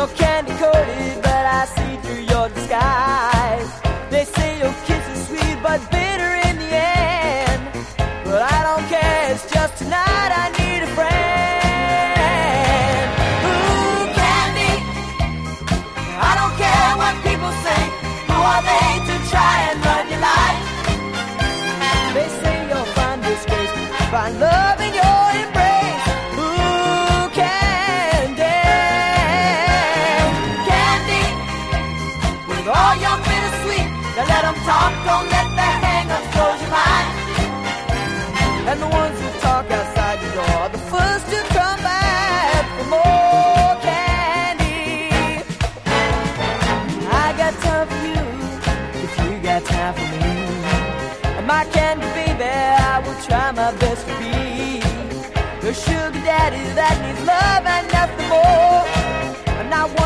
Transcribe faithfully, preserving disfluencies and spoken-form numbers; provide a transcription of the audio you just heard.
You're candy coated, but I see through your disguise. They say your kiss is sweet, but bitter in the end. But I don't care, it's just tonight I need a friend. Ooh, candy, I don't care what people say. Who are they to try and run your life? They say you'll find disgrace, find love in your embrace. Ooh, candy, candy, with all your bittersweet. Now let them talk, don't let their hang-ups close your mind. And the ones who talk outside your door are the first to come back for more candy. I got time for you if you got time for me. And my candy baby, I will try my best to be the sugar daddy that needs love and nothing more. And I want